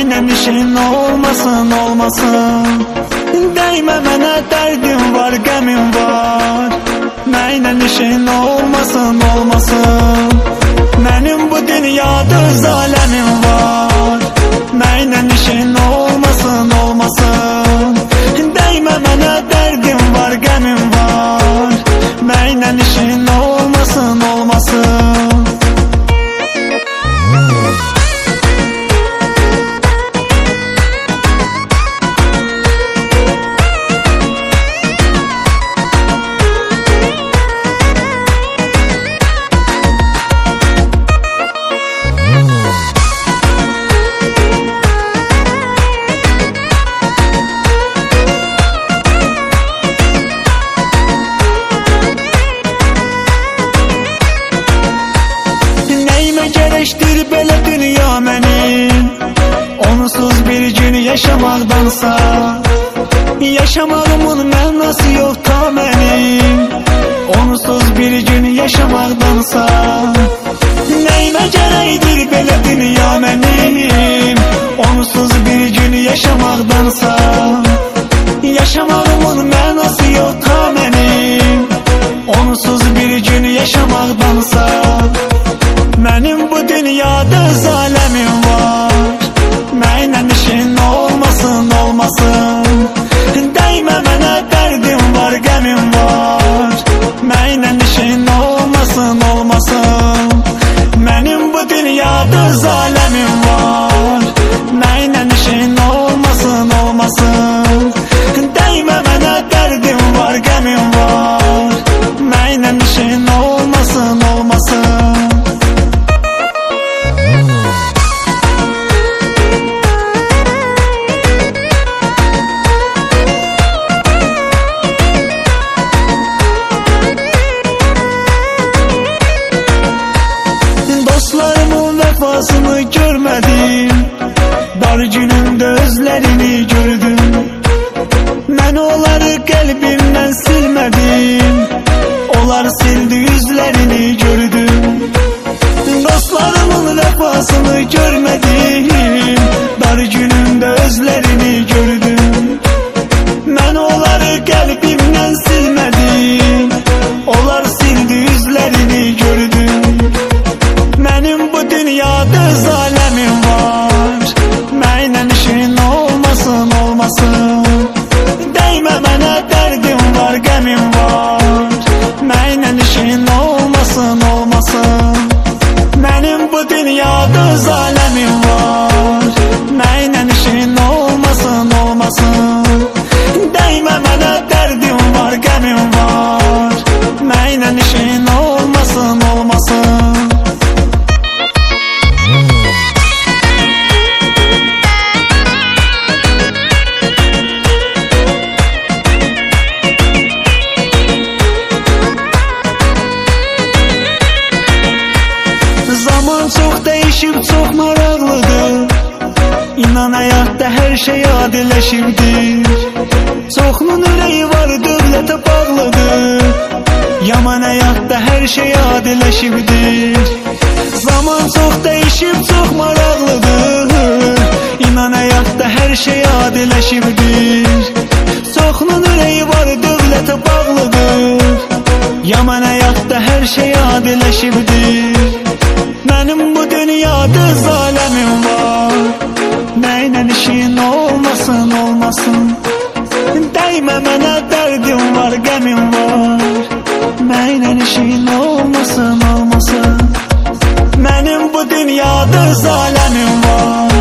Mənlə işin olmasın, olmasın. Dəymə mənə, dərdim var, qəmim var. Mənlə işin olmasın, olmasın. Mənim bu dünyada öz aləmim var. Mənlə işin olmasın, olmasın. Dəymə mənə, dərdim var, qəmim var. Mənlə işin olmasın, olmasın. Gərəkdir belə dünya mənim, onsuz bir gün yaşamaqdansa. Yaşamağımın mənası yox ta mənim, onsuz bir gün yaşamaqdansa. Nəyimə gərəkdir belə dünya mənim, onsuz bir gün yaşamaqdansa. Yaşamağımın mənası yox ta mənim, onsuz bir gün yaşamaqdansa. Mənim bu dünyada öz aləmim var. Mənlə işin olmasın, olmasın. Dəymə mənə, dərdim var, qəmim var. Mənlə işin olmasın, olmasın. Mənim bu dünyada öz aləmim var. Mənlə işin olmasın, olmasın. Dəymə mənə, dərdim var, qəmim var. Mənlə işin olmasın, olmasın. Dostlarımın vəfasını görmədim, dar günümdə özlərini gördüm. Mən onları qəlbimdən silmədim, onlar sildi üzlərini gördüm. Dostlarımın vəfasını görmədim, dar günümdə özlərini gördüm. Mən onları qəlbimdən silmədim, onlar sildi üzlərini gördüm. Mənim bu dünyada öz aləmim var. Mənlə işin olmasın, olmasın. Dəymə mənə, dərdim var, qəmim var. Mənlə işin olmasın, olmasın. Mənim bu dünyada öz aləmim var. Mənlə işin olmasın, olmasın. Dəymə mənə, dərdim var, qəmim var. Mənlə işin olmasın, olmasın. Zaman çox dəyişib, çox maraqlıdır. İnan həyatda hər şey adiləşibdir. Çoxunun ürəyi var, dövlətə bağlıdır. Yaman həyatda hər şey adiləşibdir. Zaman çox dəyişib, çox maraqlıdır. İnan həyatda hər şey adiləşibdir. Çoxunun ürəyi var, dövlətə bağlıdır. Yaman həyatda hər şey adiləşibdir. Mənim bu dünyada öz aləmim var. Mənlə işin olmasın, olmasın. Dəymə mənə, dərdim var, qəmim var. Mənlə işin olmasın, olmasın. Mənim bu dünyada öz aləmim var.